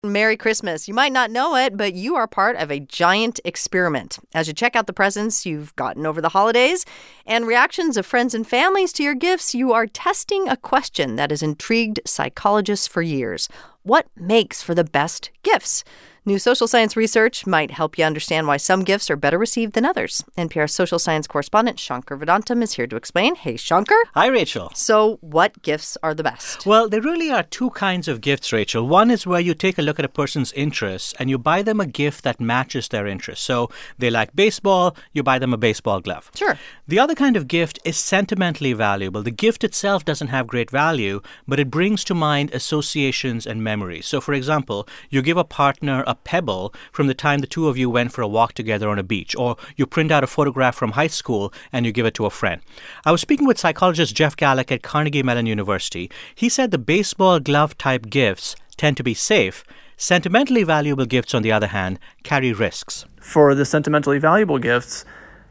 Merry Christmas. You might not know it, but you are part of a giant experiment. As you check out the presents you've gotten over the holidays and reactions of friends and families to your gifts, you are testing a question that has intrigued psychologists for years. What makes for the best gifts? New social science research might help you understand why some gifts are better received than others. NPR social science correspondent Shankar Vedantam is here to explain. Hey, Shankar. Hi, Rachel. So what gifts are the best? Well, there really are two kinds of gifts, Rachel. One is where you take a look at a person's interests and you buy them a gift that matches their interests. So they like baseball, you buy them a baseball glove. Sure. The other kind of gift is sentimentally valuable. The gift itself doesn't have great value, but it brings to mind associations and memories. So, for example, you give a partner a pebble from the time the two of you went for a walk together on a beach, or you print out a photograph from high school and you give it to a friend. I was speaking with psychologist Jeff Gallek at Carnegie Mellon University. He said the baseball glove type gifts tend to be safe. Sentimentally valuable gifts, on the other hand, carry risks. For the sentimentally valuable gifts,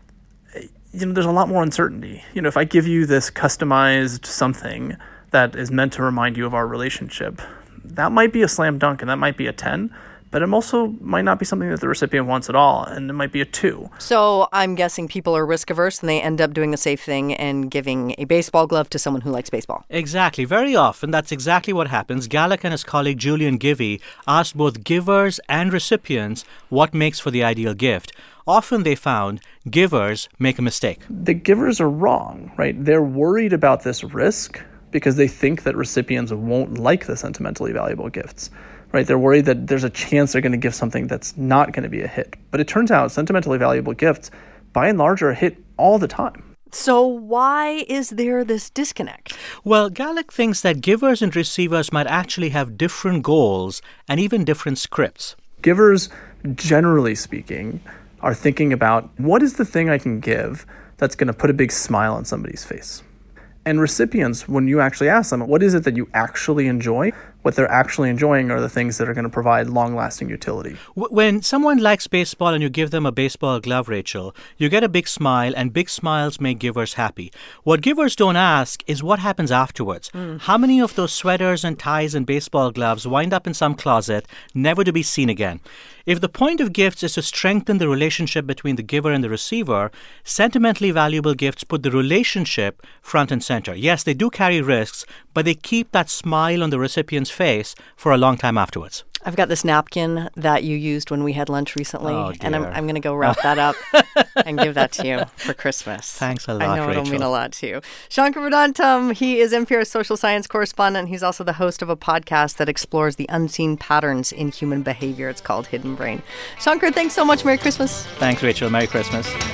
there's a lot more uncertainty. If I give you this customized something that is meant to remind you of our relationship, that might be a slam dunk and that might be a 10, but it also might not be something that the recipient wants at all, and it might be a 2. So I'm guessing people are risk averse and they end up doing the safe thing and giving a baseball glove to someone who likes baseball. Exactly. Very often, that's exactly what happens. Gallek and his colleague Julian Givey asked both givers and recipients what makes for the ideal gift. Often they found givers make a mistake. The givers are wrong, right? They're worried about this risk because they think that recipients won't like the sentimentally valuable gifts, right? They're worried that there's a chance they're going to give something that's not going to be a hit. But it turns out sentimentally valuable gifts, by and large, are a hit all the time. So why is there this disconnect? Well, Gallek thinks that givers and receivers might actually have different goals and even different scripts. Givers, generally speaking, are thinking about what is the thing I can give that's going to put a big smile on somebody's face. And recipients, when you actually ask them, what is it that you actually enjoy? What they're actually enjoying are the things that are going to provide long-lasting utility. When someone likes baseball and you give them a baseball glove, Rachel, you get a big smile, and big smiles make givers happy. What givers don't ask is what happens afterwards. How many of those sweaters and ties and baseball gloves wind up in some closet, never to be seen again? If the point of gifts is to strengthen the relationship between the giver and the receiver, sentimentally valuable gifts put the relationship front and center. Yes, they do carry risks, but they keep that smile on the recipient's face for a long time afterwards. I've got this napkin that you used when we had lunch recently, and I'm going to go wrap that up and give that to you for Christmas. Thanks a lot, I know Rachel. it'll mean a lot to you. Shankar Vedantam, he is NPR's social science correspondent. He's also the host of a podcast that explores the unseen patterns in human behavior. It's called Hidden Brain. Shankar, thanks so much. Merry Christmas. Thanks, Rachel. Merry Christmas.